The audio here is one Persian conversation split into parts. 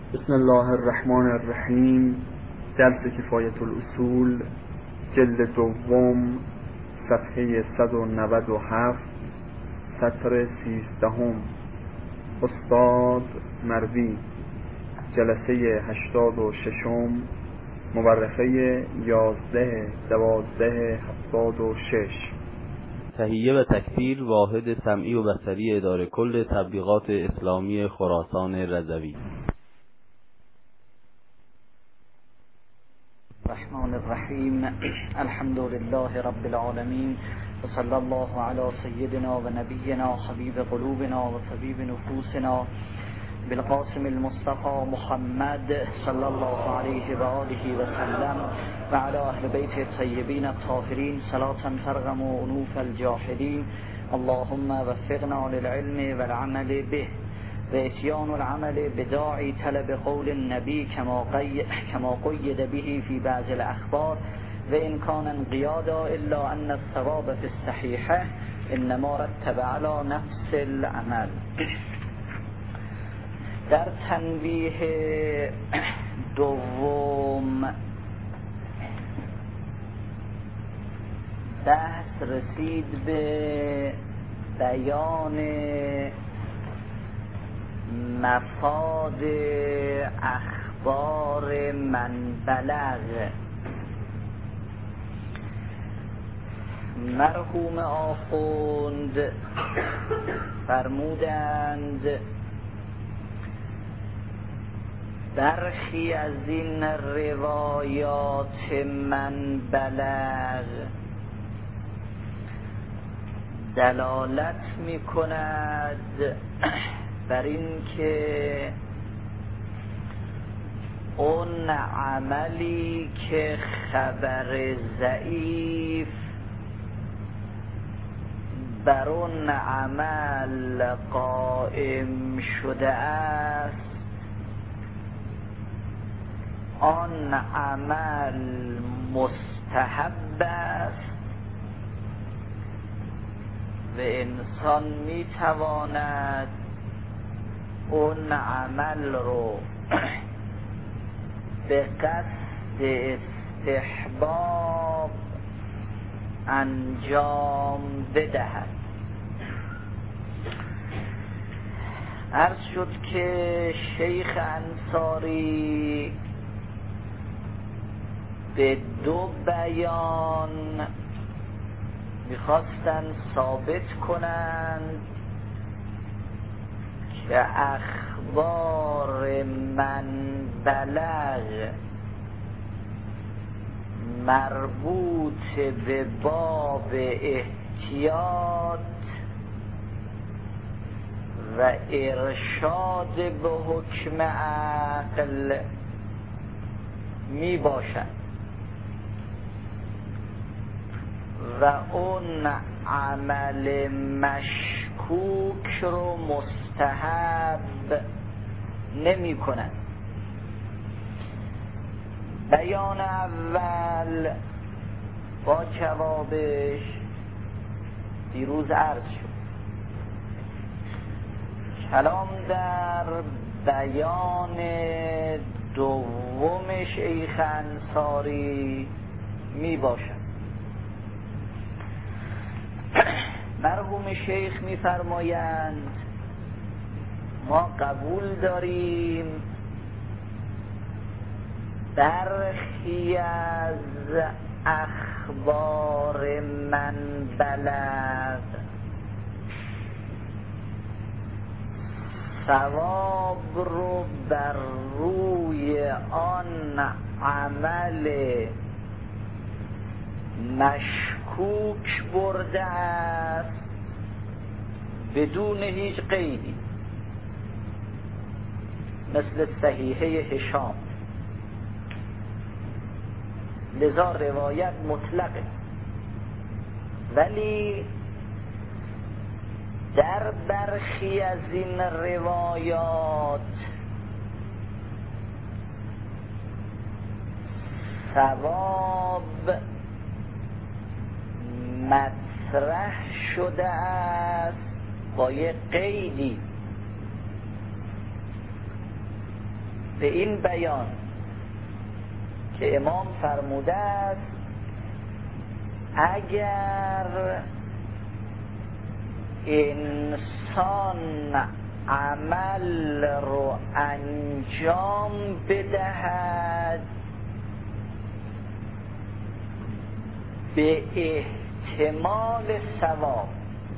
بسم الله الرحمن الرحیم. درس کفایت الاصول، جلد دوم، صفحه 197، سطر 13. استاد مروی، جلسه 86، مورخه 11/12/76. تهیه و تکثیر واحد سمعی و بصری اداره کل تبلیغات اسلامی خراسان رضوی. الرحمن الرحیم. الحمد لله رب العالمین و صلی الله علی سیدنا و نبینا حبیب قلوبنا و طبیب نفوسنا بالقاسم المصطفى محمد صلی الله علیه و آله و سلم و علی اهل بیت الطیبین الطاهرین صلاة ترغم انوف الجاحدین. اللهم وفقنا للعلم والعمل به و اتیان العمل بداعی طلب قول النبی کما قید به فی بعض الاخبار و ان کان انقیادا الا ان الثواب فی الصحیحه انما رتب علی نفس العمل. در تنبیه دوم بحث رسید به بیان مفاد اخبار من بلغ. مرحوم آخوند فرمودند برخی از این روایات من بلغ دلالت می کند بر این که اون عملی که خبر ضعیف بر اون عمل قائم شده است، آن عمل مستحب است و انسان می تواند اون عمل رو به قصد استحباب انجام بدهد. عرض شد که شیخ انصاری به دو بیان میخواستن ثابت کنند که اخبار من بلغ مربوط به باب احتیاط و ارشاد به حکم عقل می باشند و اون عمل مشکوک رو مستحب نمی کنند. بیان اول با جوابش دیروز عرض شد. کلام در بیان دوم شیخ انصاری می باشد. مرحوم شیخ می فرمایند ما قبول داریم برخی از اخبار من بلغ ثواب رو بر روی آن عمل مشکوک برده است بدون هیچ قیدی، مثل صحیحه هشام. لذا روایت مطلقه، ولی در برخی از این روایات ثواب مطرح شده است با یک قیدی به این بیان که امام فرموده است اگر انسان عمل رو انجام بدهد به احتمال ثواب،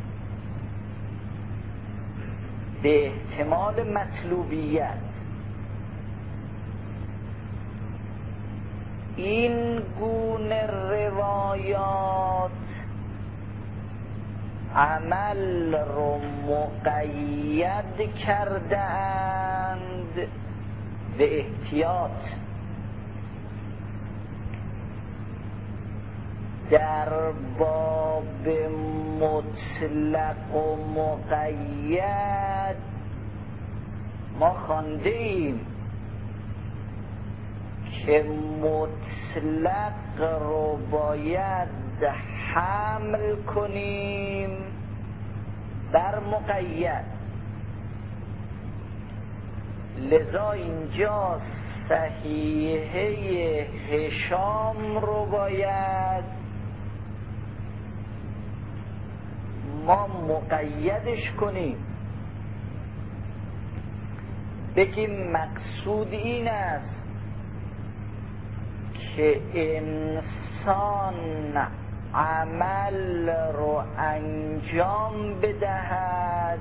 به احتمال مطلوبیت، این گونه روایات عمل رو مقید کردند به احتیاط. در باب مطلق و مقید ما خوانده ایم که مطلق رو باید حمل کنیم بر مقید. لذا اینجا صحیحه هشام رو باید ما مقیدش کنیم، بگیم مقصود این است که انسان عمل رو انجام بدهد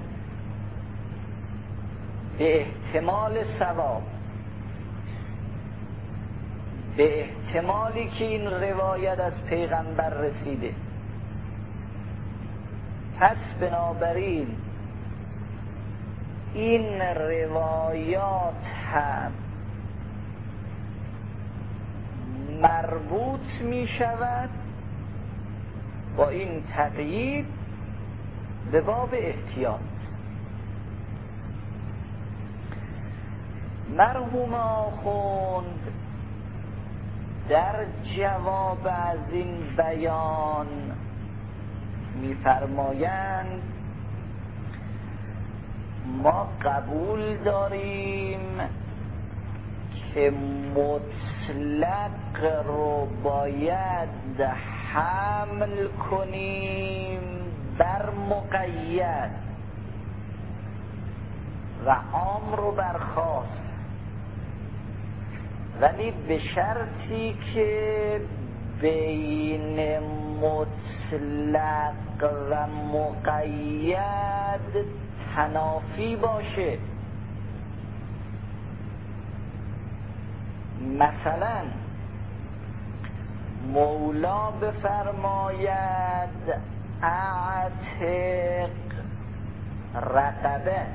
به احتمال ثواب، به احتمالی که این روایت از پیغمبر رسیده. پس بنابراین این روایات هم مربوط می شود با این تقیید به باب احتیاط. مرحوم آخوند در جواب از این بیان می‌فرمایند ما قبول داریم که مطلق رو باید حمل کنیم بر مقید و عام رو بر خاص، ولی به شرطی که بین مطلق و مقید تنافی باشه. مثلا مولا بفرماید اعتق رقبه،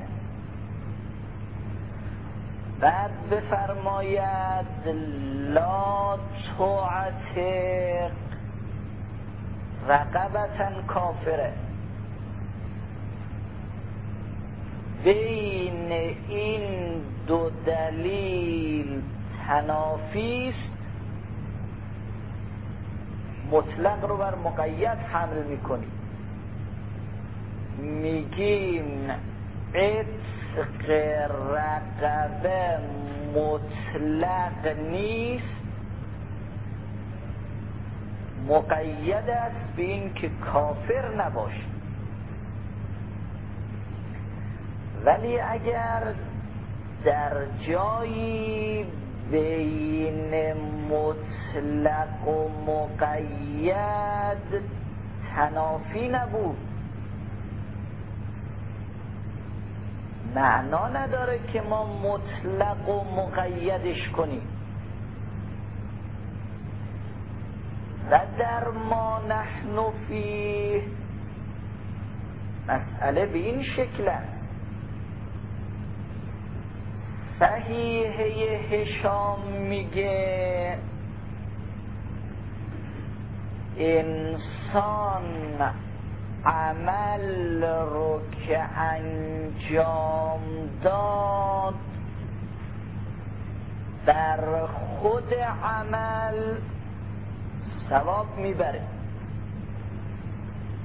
بعد بفرماید لا تعتق رقبة کافره. بین این دو دلیل تنافی است، مطلق رو بر مقید حمل میکنیم، میگیم عتق رقبه مطلق نیست، مقید است به این که کافر نباشه. ولی اگر در جایی بین مطلق و مقید تنافی نبود، معنا نداره که ما مطلق و مقیدش کنیم. و در ما نحن فیه مسئله به این شکل است. صحیحه هشام میگه انسان عمل رو که انجام داد در خود عمل ثواب میبره.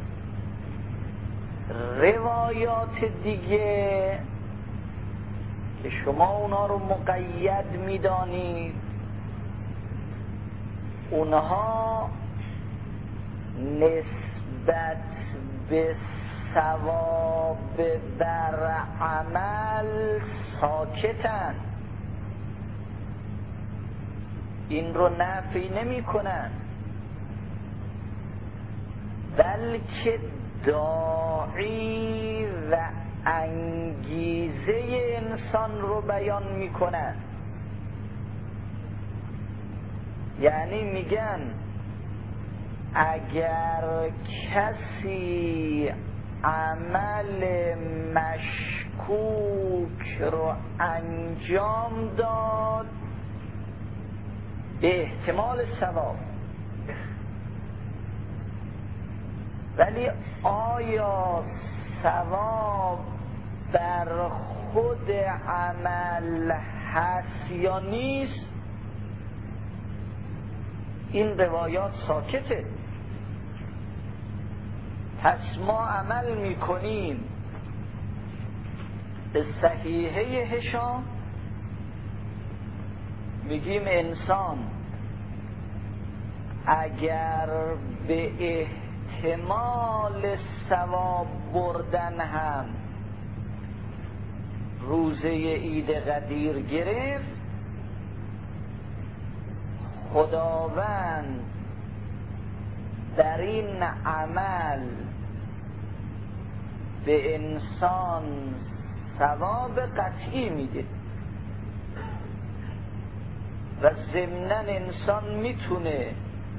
روایات دیگه که شما اونا رو مقید میدانید، اونها نسبت به ثواب بر عمل ساکتن، این رو نفی نمی کنن، بلکه داعی و انگیزه انسان رو بیان می کنن. یعنی میگن اگر کسی عمل مشکوک رو انجام داد به احتمال ثواب، ولی آیا ثواب بر خود عمل هست یا نیست، این روایات ساکته. پس ما عمل میکنیم به صحیحه هشام، میگیم انسان اگر به احتمال ثواب بردن هم روزه عید قدیر گرفت، خداوند در این عمل به انسان ثواب قطعی میده و ضمناً انسان میتونه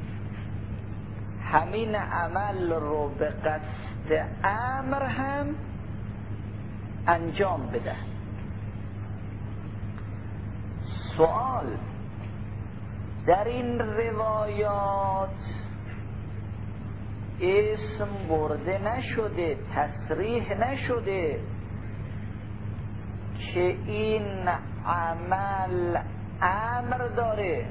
همین عمل رو به قصد امر هم انجام بده. سوال، در این روایات اسم برده نشده، تصریح نشده که این عمل امر داره،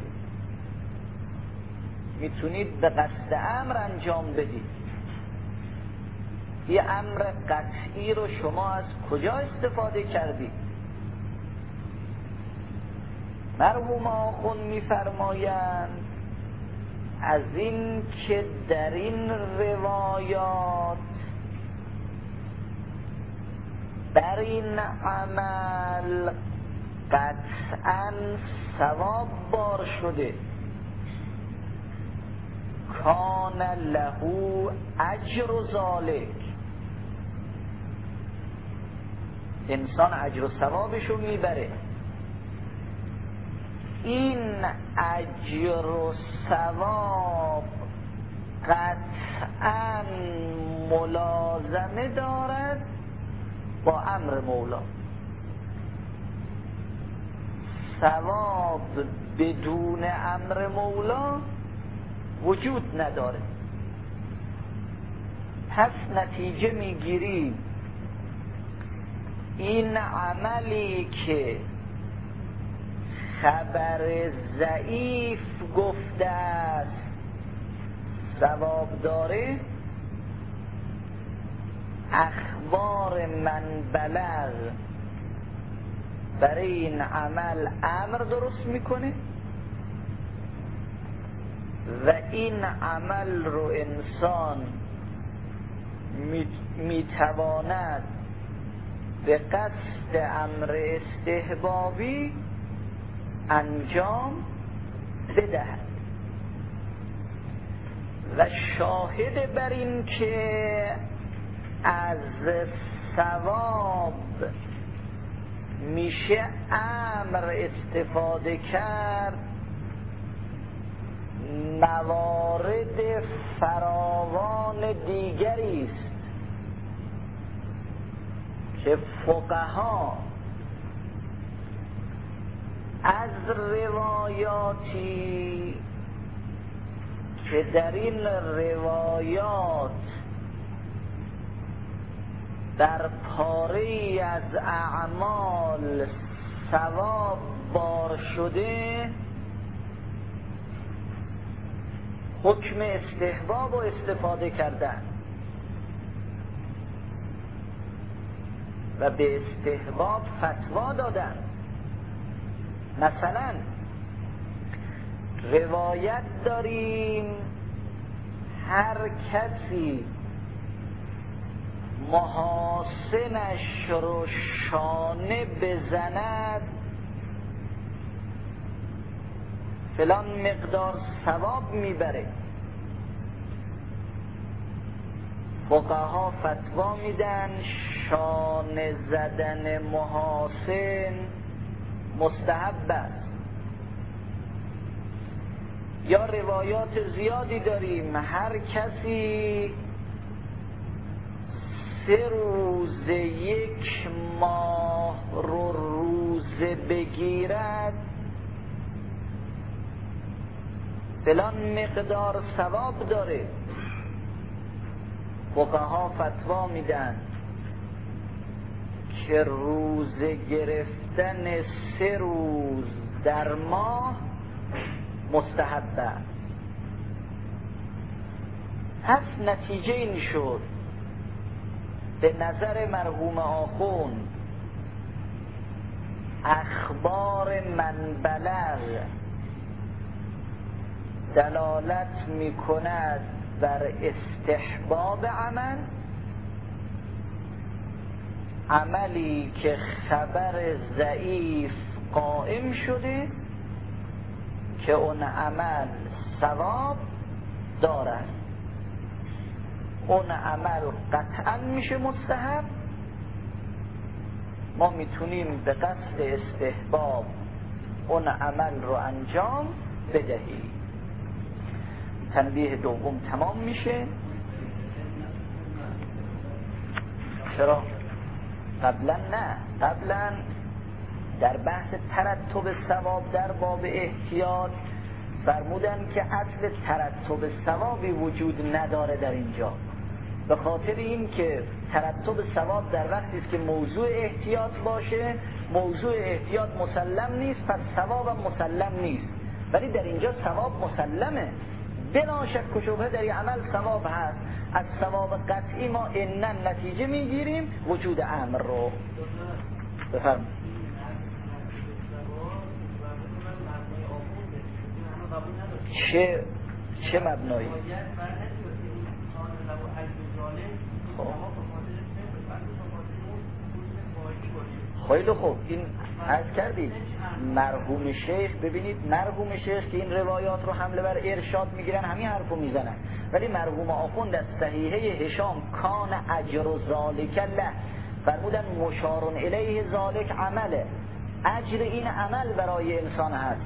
میتونید به قصد امر انجام بدید. یه امر قطعی رو شما از کجا استفاده کردید؟ مرحوم آخوند میفرمایند از این که در این روایات در این عمل قطعاً ثواب بار شده، کان له اجر ذالک، انسان اجر و ثوابشو میبره. این اجر و ثواب قطعاً ملازمه دارد با امر مولا. ثواب بدون امر مولا وجود نداره. پس نتیجه میگیریم این عملی که خبر ضعیف گفته است ثواب داره، اخبار من بلغ برای این عمل امر درست میکنه و این عمل رو انسان میتواند به قصد امر استحبابی انجام بدهد. و شاهد بر این که از ثواب میشه امر استفاده کرد موارد فراوان دیگری است که فقها از روایاتی که در این روایات در پاره‌ای از اعمال ثواب بار شده، حکم استحباب و استفاده کردن و به استحباب فتوا دادن. مثلا روایت داریم هر کسی محاسنش رو شانه بزند فلان مقدار ثواب میبره. فقها فتوا میدن شانه زدن محاسن مستحب است. یا روایات زیادی داریم هر کسی 3 روز 1 ماه رو روزه بگیرد فلان مقدار ثواب داره. فقها فتوا میدن که روزه گرفتن 3 روز در ماه مستحب است. پس نتیجه این شد به نظر مرحوم آخوند اخبار من بلغ دلالت می کند بر استحباب عملی که خبر ضعیف قائم شده که اون عمل ثواب دارد، اون عمل قطعا میشه مستحب. ما میتونیم به قصد استحباب اون عمل رو انجام بدهیم. تنبیه دوم تمام میشه. چرا؟ قبلا نه، قبلا در بحث ترتب ثواب در باب احتیاط فرمودن که اصل ترتب ثوابی وجود نداره در اینجا، به خاطر این که ترتب ثواب در وقتی است که موضوع احتیاط باشه، موضوع احتیاط مسلم نیست، پس ثواب هم مسلم نیست. ولی در اینجا ثواب مسلمه، بلا شک و شبهه در این عمل ثواب هست. از ثواب قطعی ما اینن نتیجه میگیریم وجود امر رو. بفرم چه مبنایی؟ خیلی خوب، این عرض کردید مرحوم شیخ، ببینید مرحوم شیخ که این روایات رو حمله بر ارشاد میگیرن همین حرفو میزنن، ولی مرحوم آخوند از صحیحه هشام کان اجر ذالک له فرمودن مشارون الیه ذالک عمله، اجر این عمل برای انسان هست.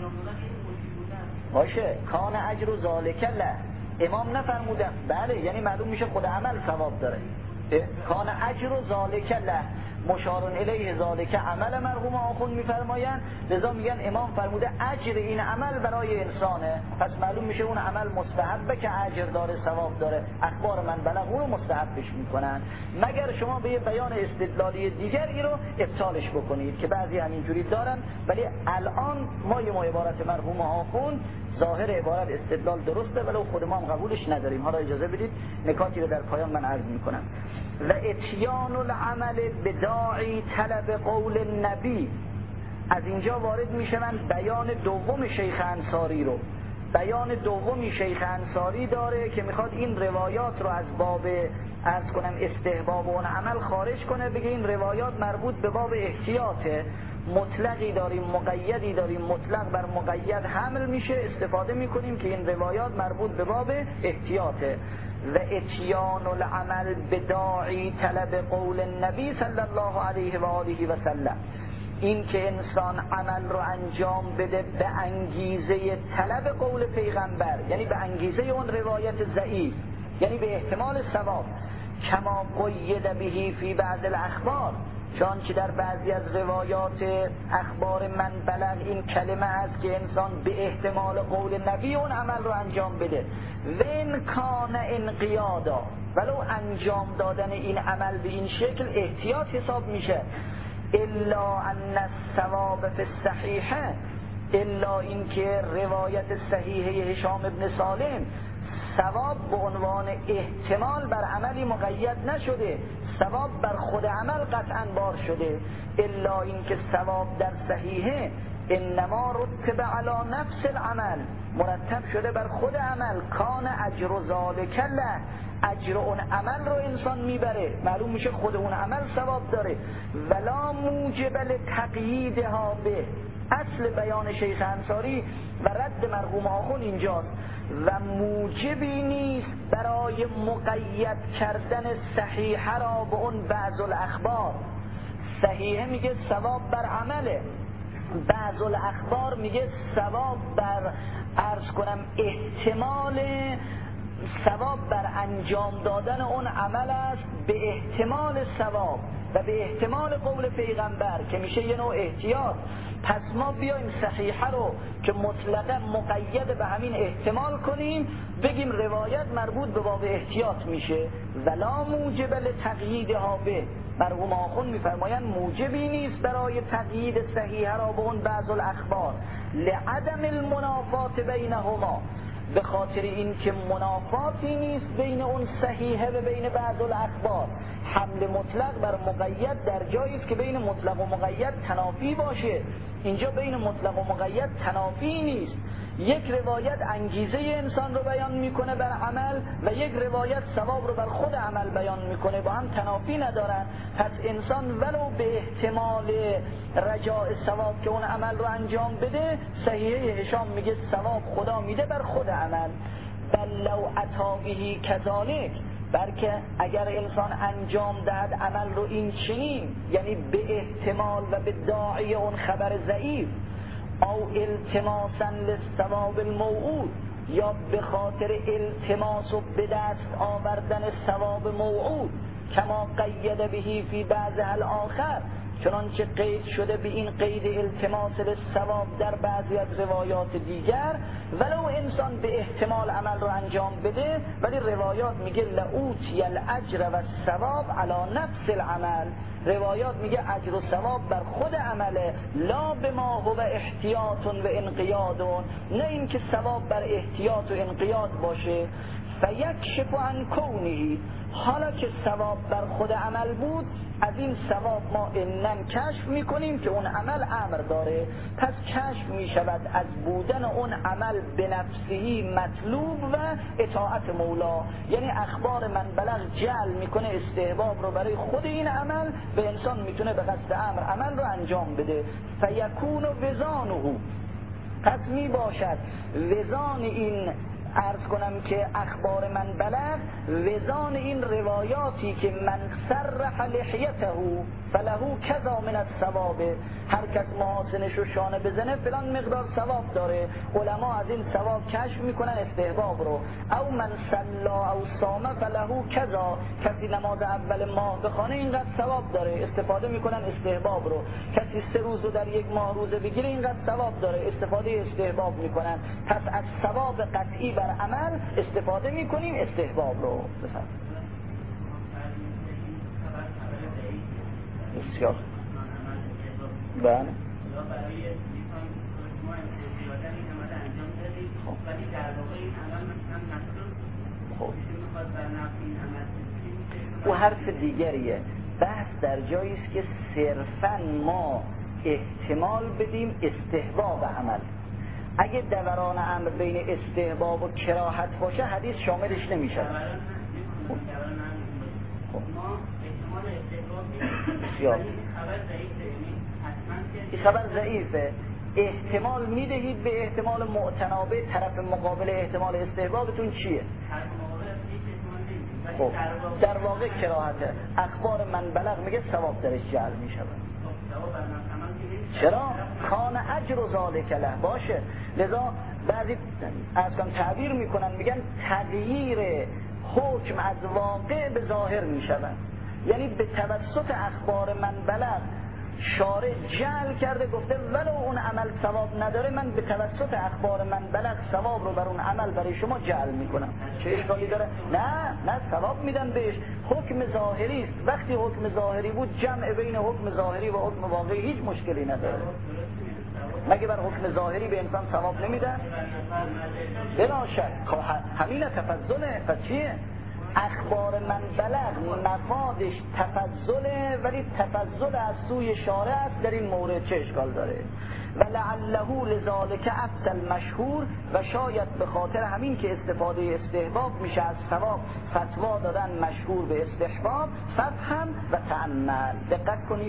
باشه، کان اجر ذالک له، امام نفرمودن، بله یعنی معلوم میشه خود عمل ثواب داره. کان اجر ذالک له مشارون الیه ذالک عمل مرحوم آخوند میفرمایند، لذا میگن امام فرموده اجر این عمل برای انسانه، پس معلوم میشه اون عمل مستحبه که اجر داره ثواب داره. اخبار من بلغ اون رو مستحبش میکنن، مگر شما به یه بیان استدلالی دیگری رو ابطالش بکنید که بعضی همینجوری دارن. ولی الان ما عبارت مرحوم آخوند ظاهر عبارت استدلال درسته، ولو خود ما هم قبولش نداریم. حالا اجازه بدید نکاتی رو در پایان من عرض میکنم. و اتیان العمل بداعی طلب قول نبی، از اینجا وارد میشه من بیان دوم شیخ انصاری رو. بیان دومی شیخ انصاری داره که میخواد این روایات رو از باب عرض کنم استحباب اون عمل خارج کنه، بگه این روایات مربوط به باب احتیاطه، مطلقی داریم مقیدی داریم، مطلق بر مقید حمل میشه، استفاده میکنیم که این روایات مربوط به باب احتیاطه. و اتیان العمل بداعی طلب قول النبی صلی الله علیه و آله و سلم، این که انسان عمل رو انجام بده به انگیزه طلب قول پیغمبر، یعنی به انگیزه اون روایت ضعیف، یعنی به احتمال ثواب. کما قید بهی فی بعض الاخبار، چون که در بعضی از روایات اخبار من بلغ این کلمه است که انسان به احتمال قول نبی اون عمل رو انجام بده. وین کان انقیادا، ولو انجام دادن این عمل به این شکل احتیاط حساب میشه. الا ان الثواب فی الصحیحه، الا این که روایت صحیحه هشام ابن سالم ثواب به عنوان احتمال بر عملی مقید نشده، ثواب بر خود عمل قطعا بار شده، الا اینکه ثواب در صحیحه انما رتب علی نفس العمل، مرتب شده بر خود عمل، کان اجر ذالک له، اجر اون عمل رو انسان میبره، معلوم میشه خود اون عمل ثواب داره، ولا موجب لتقییدها به. اصل بیان شیخ انصاری و رد مرحوم آخون اینجاست، و موجبی نیست برای مقید کردن صحیحه را به اون بعض الاخبار. صحیحه میگه ثواب بر عمله، بعض الاخبار میگه ثواب بر عرض کنم احتمال ثواب بر انجام دادن اون عمل است، به احتمال ثواب و به احتمال قول پیغمبر که میشه یه نوع احتیاط. پس ما بیایم صحیحه رو که مطلقا مقید به همین احتمال کنیم، بگیم روایت مربوط به باب احتیاط میشه، ولا موجب لتقییدها به. مرحوم آخوند میفرمایند موجبی نیست برای تقیید صحیحه را به اون بعض الاخبار، لعدم المنافات بینهما، به خاطر این که منافاتی نیست بین اون صحیحه و بین بعض الاخبار. حمل مطلق بر مقید در جایی است که بین مطلق و مقید تنافی باشه، اینجا بین مطلق و مقید تنافی نیست. یک روایت انگیزه انسان رو بیان میکنه بر عمل و یک روایت ثواب رو بر خود عمل بیان میکنه، با هم تنافی ندارن. پس انسان ولو به احتمال رجاء ثواب که اون عمل رو انجام بده، صحیحه هشام میگه ثواب خدا میده بر خود عمل. بل لو اتی به کذالک، بلکه اگر انسان انجام دهد عمل رو این چنین، یعنی به احتمال و به داعی اون خبر ضعیف، او التماسا للثواب الموعود، یا به خاطر التماس و به دست آوردن ثواب موعود، کما قید بهی فی بعض الاخر، چنانچه قید شده به این قید التماس للثواب در بعضی از روایات دیگر. ولو انسان به احتمال عمل رو انجام بده، ولی روایات میگه لعوتی الاجر و الثواب علی نفس العمل، روایات میگه اجر و ثواب بر خود عمله، لا بما هو احتیاط و انقیاد، نه اینکه ثواب بر احتیاط و انقیاد باشه. فیکشف عن کونه، حالا که ثواب بر خود عمل بود، از این ثواب ما انن کشف میکنیم که اون عمل امر داره، پس کشف میشود از بودن اون عمل به نفسهی مطلوب و اطاعت مولا. یعنی اخبار من بلغ جعل میکنه استحباب رو برای خود این عمل، به انسان میتونه به قصد امر عمل رو انجام بده. فیکون وزانه، پس میباشد وزان این عرض کنم که اخبار من بلغ، وزان این روایاتی که من سرح لحیته فله کذا من الثواب، هر کس محاسنش رو شانه بزنه فلان مقدار ثواب داره، علما از این ثواب کشف میکنن استحباب رو. او من صلا او صام فله کذا، کسی نماز اول ماه بخونه اینقدر ثواب داره، استفاده میکنن استحباب رو. کسی 3 روز رو در یک ماه روزه بگیره اینقدر ثواب داره، استفاده استحباب میکنن. پس از ثواب قطعی بر عمل استفاده میکنیم استحباب رو. بسیار بله. او حرف دیگریه، بحث در جایی است که صرفاً ما احتمال بدیم استحباب عمل. اگه دوران امر بین استحباب و کراهت باشه حدیث شاملش نمیشه. بسیار این خبر ضعیفه، احتمال میدهید به احتمال معتنابه، طرف مقابل احتمال استحبابتون چیه؟ خب در واقع کراهته. اخبار من بلغ میگه ثواب درش جعل میشود. چرا؟ کان اجر ذالک له باشه. لذا بعضی از کم تعبیر میکنن میگن تغییر حکم از واقع به ظاهر میشود، یعنی به توسط اخبار من بلغ شارع جعل کرده، گفته ولو اون عمل ثواب نداره، من به توسط اخبار من بلغ ثواب رو بر اون عمل برای شما جعل میکنم. چه اشکالی داره؟ نه ثواب میدم بهش. حکم ظاهری است، وقتی حکم ظاهری بود جمع بین حکم ظاهری و حکم واقعی هیچ مشکلی نداره. مگه بر حکم ظاهری به انسان ثواب نمیدن؟ بلا شک همینه، تفضله. پس چیه؟ اخبار من بلغ مفادش تفضله، ولی تفضل از سوی شارع است. در این مورد چه اشکال داره؟ و لعله لذالک افضل مشهور، و شاید به خاطر همین که استفاده استحباب میشه از ثواب، فتوا دادن مشهور به استحباب. ففهم و تأمل. دقت کنید.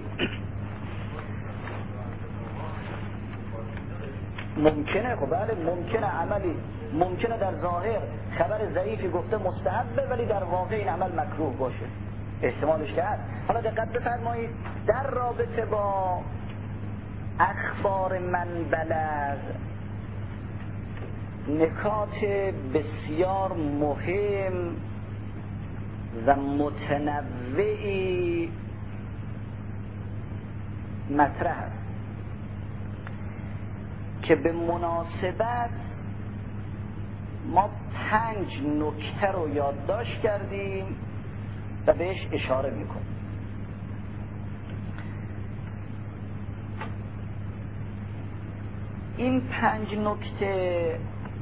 ممکنه، خب بله ممکنه عملی، ممکنه در ظاهر خبر ضعیفی گفته مستحبه ولی در واقع این عمل مکروه باشه، احتمالش که هست. حالا دقت بفرمایید در رابطه با اخبار من بلغ نکات بسیار مهم و متنوعی مطرح است که به مناسبت ما 5 نکته رو یادداشت کردیم و بهش اشاره میکنیم. این 5 نکته،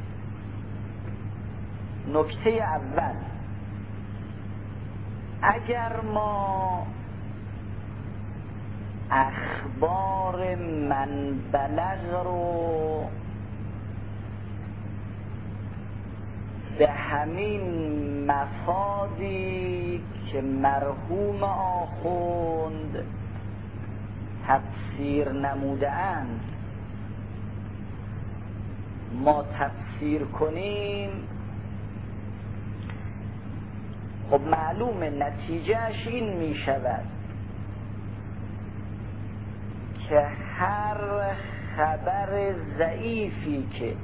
نکته اول، اگر ما اخبار من بلغ رو به همین مفادی که مرحوم آخوند تفسیر نموده‌اند ما تفسیر کنیم، خب معلوم نتیجهش این می شود که هر خبر ضعیفی که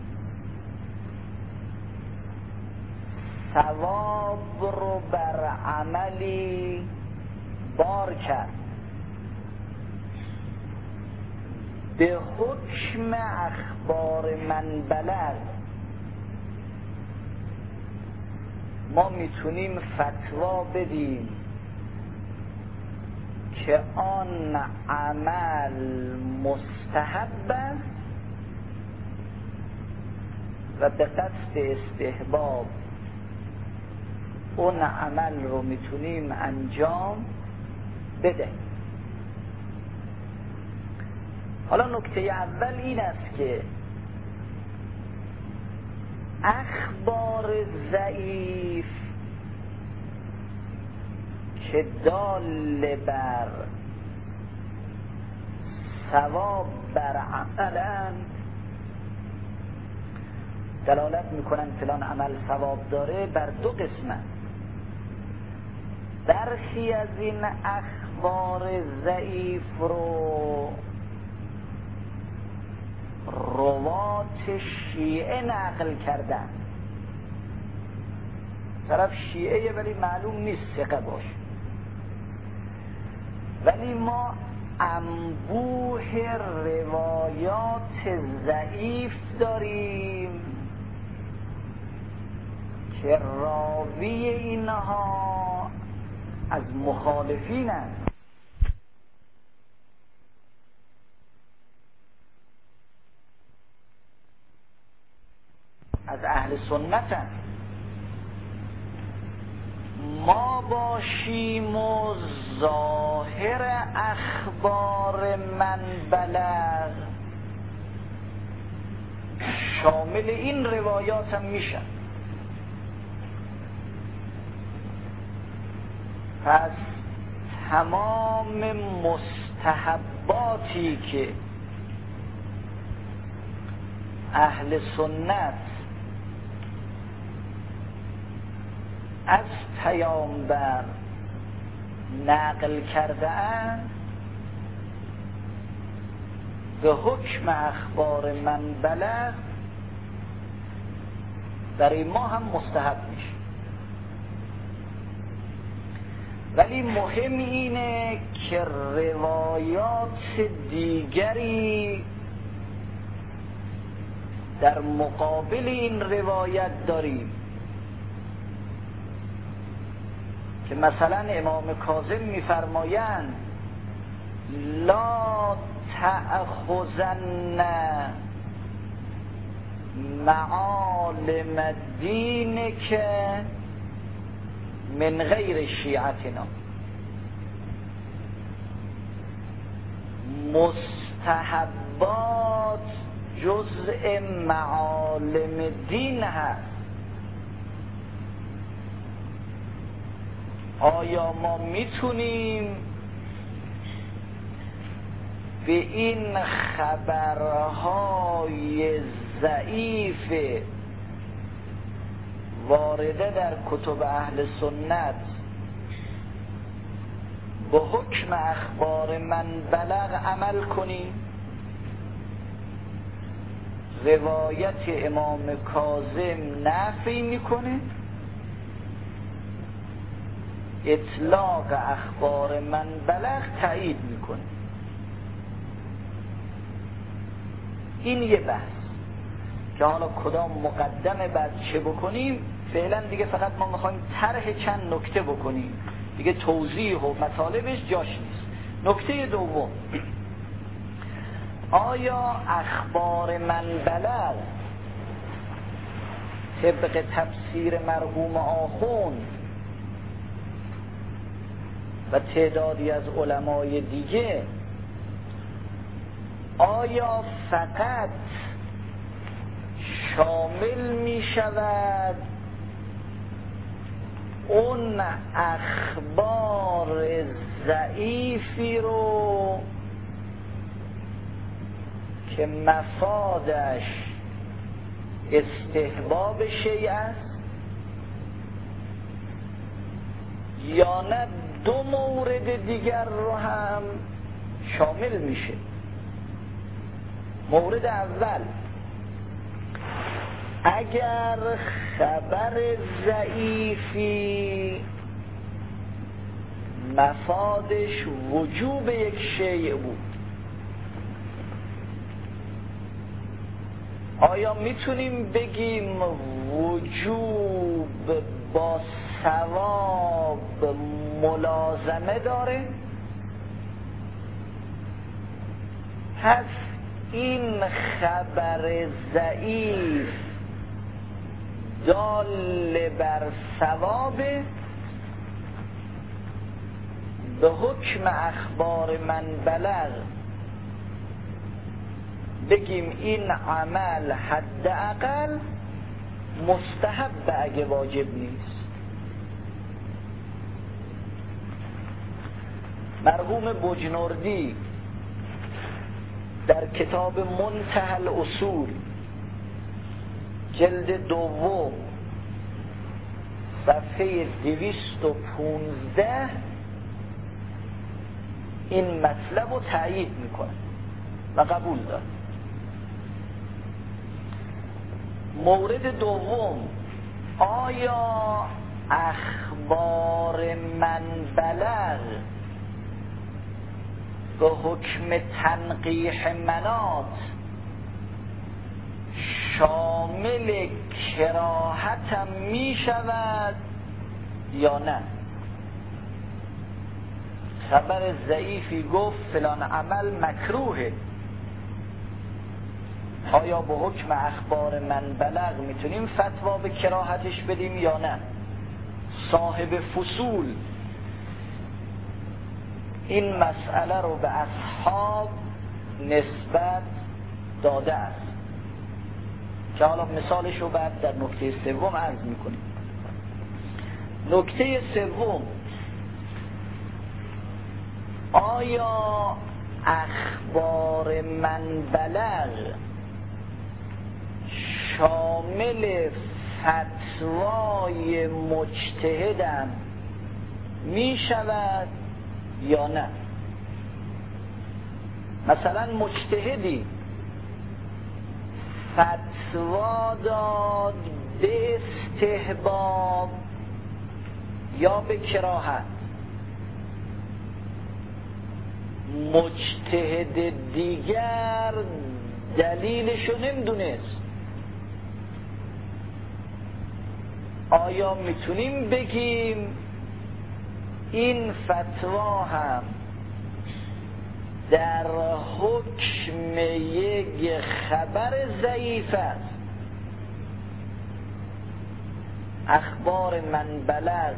ثواب رو بر عملی بار کرد به حکم اخبار من بلغ، ما میتونیم فتوا بدیم که آن عمل مستحب است و به قصد استحباب اون عمل رو میتونیم انجام بدهیم. حالا نکته اول این است که اخبار ضعیف که دال بر ثواب بر عملند، دلالت میکنن فلان عمل ثواب داره، بر 2 قسمه. برخی از این اخبار ضعیف رو روات شیعه نقل کردن. طرف شیعه ولی معلوم نیست ثقه باشه، ولی ما انبوه روایات ضعیف داریم که راوی اینها از مخالفین است. از اهل سنت هست. ما باشیم و ظاهر اخبار من بلغ شامل این روایات هم میشن. پس تمام مستحباتی که اهل سنت از پیامبر نقل کرده اند به حکم اخبار من بلغ برای ما هم مستحب میشه. ولی مهم اینه که روایات دیگری در مقابل این روایت داریم که مثلا امام کاظم میفرمایند لا تأخذن معالم دینک من غیر شیعتنا. مستحبات جزء معالم دین هست. آیا ما میتونیم به این خبرهای ضعیف وارده در کتب اهل سنت به حکم اخبار من بلغ عمل کنیم؟ روایت امام کاظم نفی میکنه، اطلاق اخبار من بلغ تایید میکنه. این یه بحث که حالا کدام مقدمه بعد چه بکنیم، فعلا دیگه فقط ما میخوایم طرح چند نکته بکنیم دیگه، توضیح و مطالبش جاش نیست. نکته دوم، آیا اخبار من بلغ طبق تفسیر مرحوم آخوند و تعدادی از علمای دیگه، آیا فقط شامل می شود اون اخبار ضعیفی رو که مفادش استحباب شیء است، یا نه دو مورد دیگر رو هم شامل میشه؟ مورد اول، اگر خبر ضعیفی مفادش وجوب یک شیء بود، آیا میتونیم بگیم وجوب با ثواب ملازمه داره؟ پس این خبر ضعیف دال بر ثواب، به حکم اخبار من بلغ بگیم این عمل حداقل مستحب اگه واجب نیست. مرحوم بجنوردی در کتاب منتهی الاصول جلد دوم صفحه 215 این مطلب رو تایید میکنه و قبول داره. مورد دوم، آیا اخبار من بلغ به حکم تنقیح منات شامل کراهت می شود یا نه؟ خبر ضعیفی گفت فلان عمل مکروهه، آیا به حکم اخبار من بلغ میتونیم فتوا به کراهتش بدیم یا نه؟ صاحب فصول این مسئله رو به اصحاب نسبت داده است که حالا مثالش رو بعد در نکته سوم عرض میکنیم. نکته سوم، آیا اخبار من بلغ شامل فتوای مجتهدم می شود یا نه؟ مثلا مجتهدی فتوا داد به استحباب یا به کراهت، مجتهد دیگر دلیلشو نمیدونست، آیا میتونیم بگیم این فتوا هم در حکم یک خبر ضعیف است. اخبار من بلغ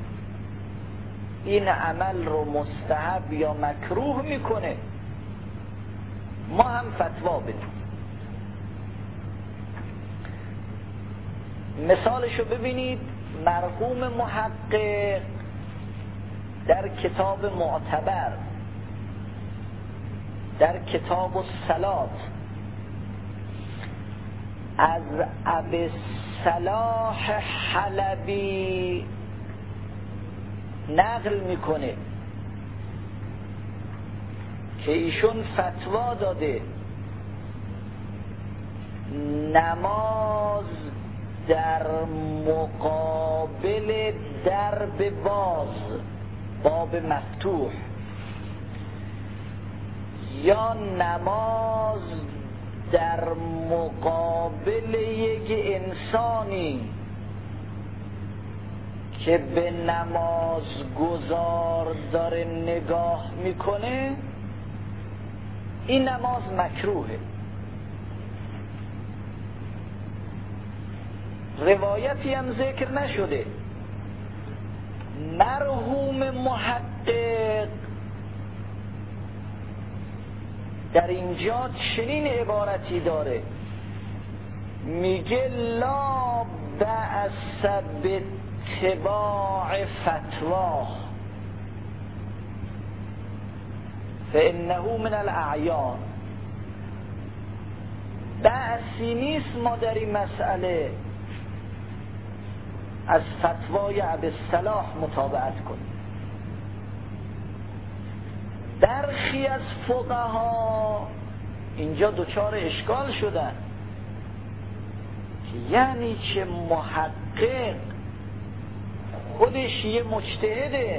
این عمل رو مستحب یا مکروه میکنه، ما هم فتوا بدیم. مثالشو ببینید، مرحوم محقق در کتاب معتبر، در کتاب الصلاة از ابی صلاح حلبی نقل میکنه که ایشون فتوا داده نماز در مقابل درب باز، باب مفتوح، یا نماز در مقابل یک انسانی که به نماز گذار داره نگاه میکنه، این نماز مکروهه. روایتی هم ذکر نشده. مرحوم محقق در اینجا چنین عبارتی داره، میگه لا بأس باتباع فتواه فانه من الاعیان. بأسی نیست ما در این مسئله از فتوای ابی صلاح متابعت کنیم. برخی از فقها اینجا دچار اشکال شدن که یعنی چه محقق خودش یه مجتهده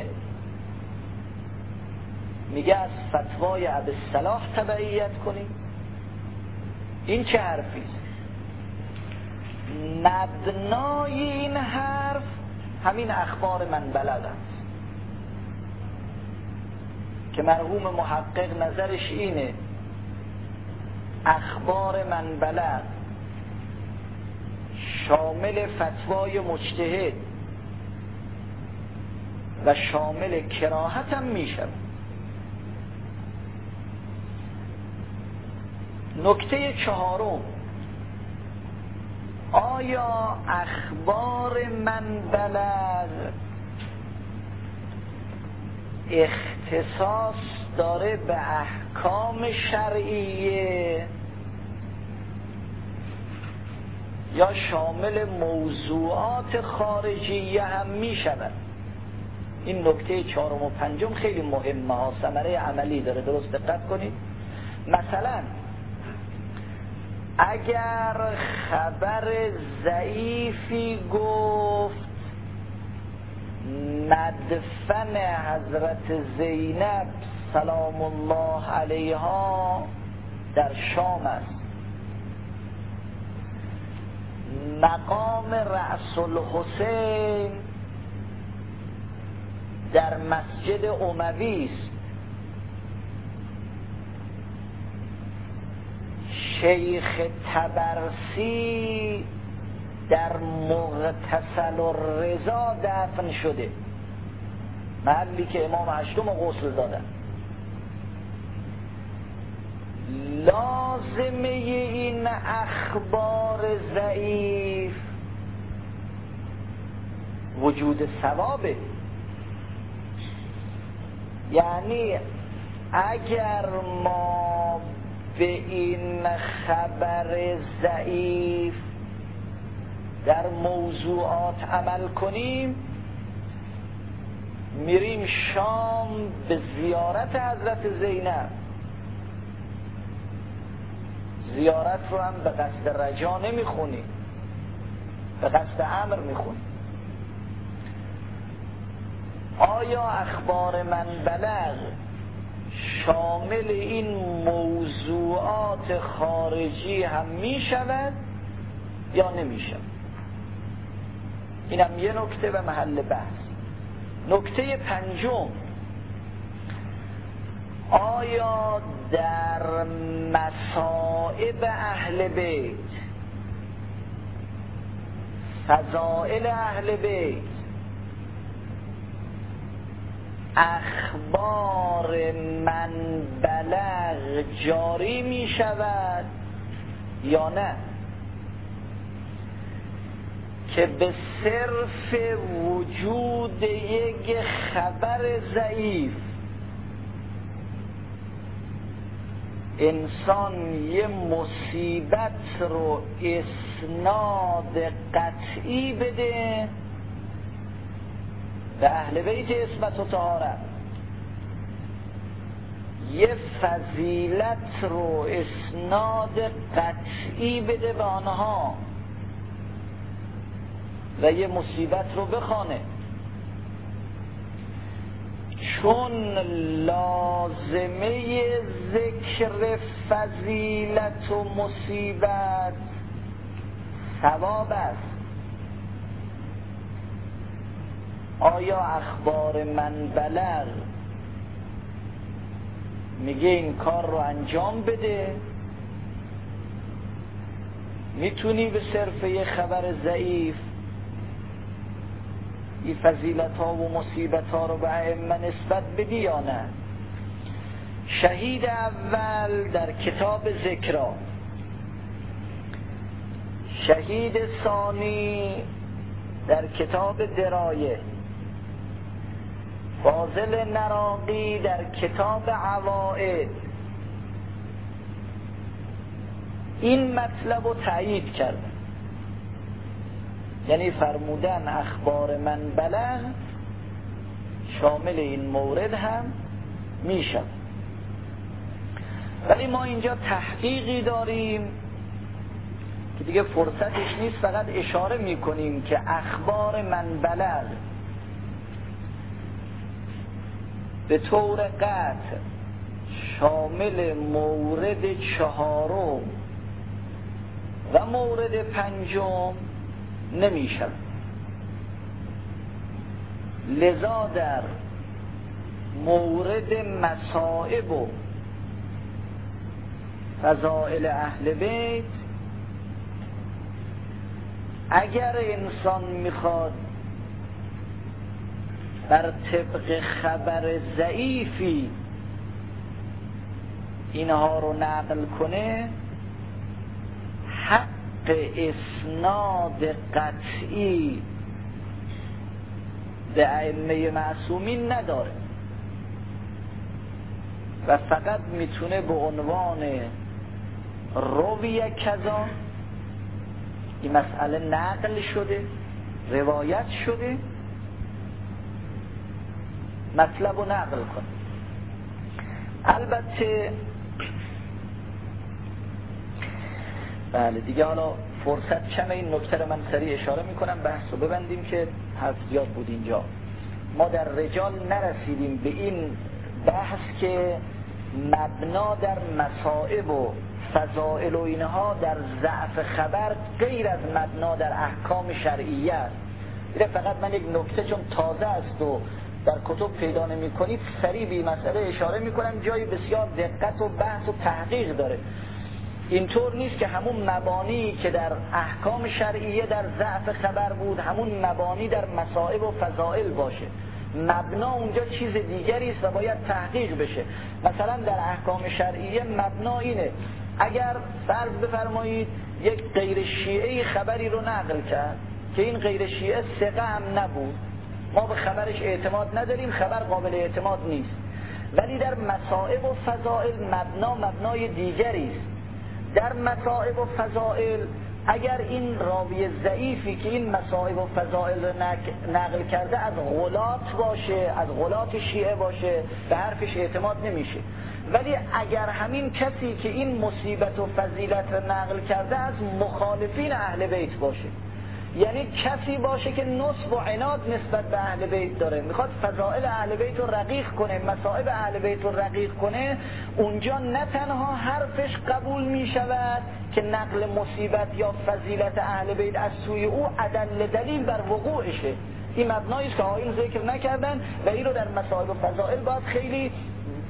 میگه از فتوای ابی صلاح تبعیت کنیم؟ این چه حرفیست؟ مبنای این حرف همین اخبار من بلغ است که مرحوم محقق نظرش اینه اخبار من بلغ شامل فتوای مجتهد و شامل کراهت هم میشه. نکته چهارم، آیا اخبار من بلغ اختصاص داره به احکام شرعیه یا شامل موضوعات خارجیه هم می شود؟ این نکته چهارم و پنجم خیلی مهمه ها، ثمره عملی داره، درست دقت کنید. مثلا اگر خبر ضعیفی گفت مدفن حضرت زینب سلام الله علیها در شام است، مقام رأس الحسین در مسجد اموی است، شیخ طبرسی در مغتسل الرضا دفن شده، محلی که امام هشتم غسل دادن. لازمه این اخبار ضعیف وجود ثوابه، یعنی اگر ما به این خبر ضعیف در موضوعات عمل کنیم، میریم شام به زیارت حضرت زینب، زیارت رو هم به قصد رجا نمیخونیم، به قصد امر میخونیم. آیا اخبار من بلغ شامل این موضوعات خارجی هم می شود یا نمی شود؟ اینم یه نکته و محل بحث. نکته پنجم، آیا در مصائب اهل بیت، فضائل اهل بیت، اخبار من بلغ جاری می شود یا نه؟ که به صرف وجود یک خبر ضعیف انسان یه مصیبت رو اسناد قطعی بده به اهل بیت عصمت و طهارت، یه فضیلت رو اسناد قطعی بده به آنها و یه مصیبت رو بخوانه، چون لازمه ذکر فضیلت و مصیبت ثواب است. آیا اخبار من بلغ میگه این کار رو انجام بده؟ میتونی به صرف یه خبر ضعیف این فضیلت ها و مصیبت ها رو به ائمه نسبت بدی یا نه؟ شهید اول در کتاب ذکرا، شهید ثانی در کتاب درایه، فاضل نراقی در کتاب عوائد این مطلب رو تأیید کرد، یعنی فرمودن اخبار من بلغ شامل این مورد هم میشه. ولی ما اینجا تحقیقی داریم که دیگه فرصتش نیست، فقط اشاره میکنیم که اخبار من بلغ به طور قطع شامل مورد چهارم و مورد پنجم نمیشن. لذا در مورد مصائب و فضائل اهل بیت اگر انسان میخواد بر طبق خبر ضعیفی اینها رو نقل کنه، حق اسناد قطعی به ائمه معصومین نداره و فقط میتونه به عنوان روی کذا، این مسئله نقل شده، روایت شده، مطلب رو نقل کنه. البته بله دیگه حالا فرصت کمه، این نکته رو من سریع اشاره میکنم، بحث رو ببندیم که حرف زیاد بود اینجا. ما در رجال نرسیدیم به این بحث که مبنا در مصائب و فضائل و اینها در ضعف خبر غیر از مبنا در احکام شرعیه است. فقط من یک نکته چون تازه است و در کتب پیدا نمی کنید سریع به مسئله اشاره میکنم، جایی بسیار دقت و بحث و تحقیق داره. اینطور نیست که همون مبانی که در احکام شرعیه در ضعف خبر بود همون مبانی در مصائب و فضائل باشه. مبنا اونجا چیز دیگری است و باید تحقیق بشه. مثلا در احکام شرعیه مبنا اینه، اگر فرض بفرمایید یک غیر شیعه خبری رو نقل کرد که این غیر شیعه ثقه هم نبود، ما به خبرش اعتماد نداریم، خبر قابل اعتماد نیست، ولی در مصائب و فضائل مبنای دیگری است. در مصائب و فضائل اگر این راوی ضعیفی که این مصائب و فضائل رو نقل کرده از غلات باشه، از غلات شیعه باشه، به حرفش اعتماد نمیشه. ولی اگر همین کسی که این مصیبت و فضیلت رو نقل کرده از مخالفین اهل بیت باشه، یعنی کسی باشه که نصب و عناد نسبت به اهل بیت داره، میخواد فضائل اهل بیت رو رقیق کنه، مصائب اهل بیت رو رقیق کنه، اونجا نه تنها حرفش قبول میشود که نقل مصیبت یا فضیلت اهل بیت از سوی او ادل دلیل بر وقوعشه. این مبنایی است که آیین ذکر نکردن و این رو در مصائب و فضائل باید خیلی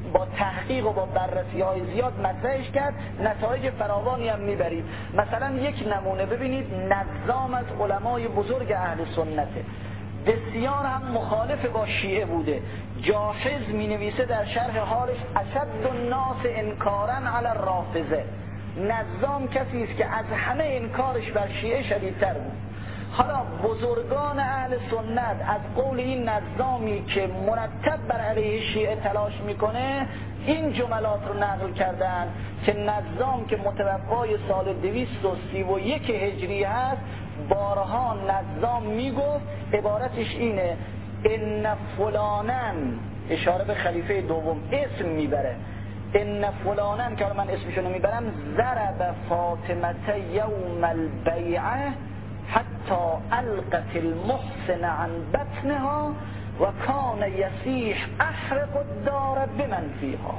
با تحقیق و با بررسی‌های زیاد مطرحش کرد، نتایج فراوانی هم میبرید. مثلا یک نمونه ببینید، نظام از علمای بزرگ اهل سنته، بسیار هم مخالف با شیعه بوده. جاحظ می نویسه در شرح حالش اشد الناس انکارا علی الرافضه. نظام کسی است که از همه انکارش بر شیعه شدیدتر بود. حالا بزرگان اهل سنت از قول این نظامی که مرتب بر علیه شیعه تلاش میکنه این جملات رو نقل کردن که نظام که متوفای سال 231 هجری هست، بارها نظام میگفت، عبارتش اینه: ان فلانن، اشاره به خلیفه دوم، اسم میبره، ان فلانن که من اسمشونو میبرم، ضرب فاطمه یوم البیعه حتی القت المحسن عن بطنها و کان یسیح احرق الدار بمن فیها.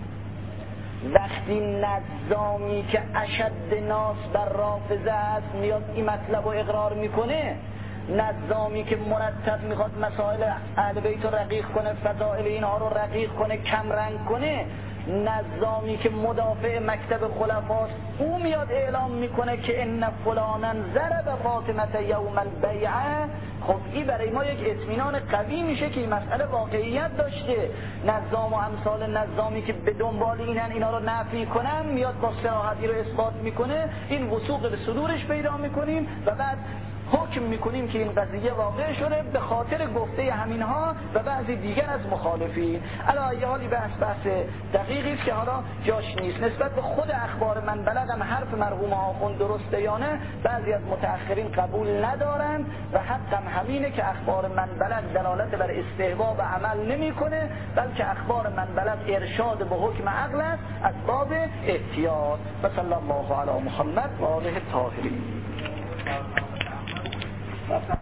وقتی نظامی که اشد ناس بر رافضه است میاد این مطلب رو اقرار میکنه، نظامی که مرتب میخواد مسائل اهل بیت رو رقیق کنه، فضائل اینها رو رقیق کنه، کم رنگ کنه، نظامی که مدافع مکتب خلفاست، او میاد اعلام میکنه که ان فلانن ضرب فاطمه یوم البیعه. خب این برای ما یک اطمینان قوی میشه که این مسئله واقعیت داشته. نظام و امثال نظامی که به دنبال اینن اینا رو نفی کنن، میاد با صراحتی رو اثبات میکنه، این وثوق به صدورش پیدا میکنیم و بعد حکم میکنیم که این قضیه واقع شده به خاطر گفته همینها و بعضی دیگر از مخالفین. علی ای حالی بحث دقیقی است که حالا جاش نیست. نسبت به خود اخبار من بلغم حرف مرحوم آخوند درسته یا نه بعضی از متأخرین قبول ندارن و حقم همینه که اخبار من بلغ دلالت بر استحباب عمل نمیکنه، بلکه اخبار من بلغ ارشاد به حکم عقل است از باب احتیاط. و صلی الله علی محمد و آله الطاهرین.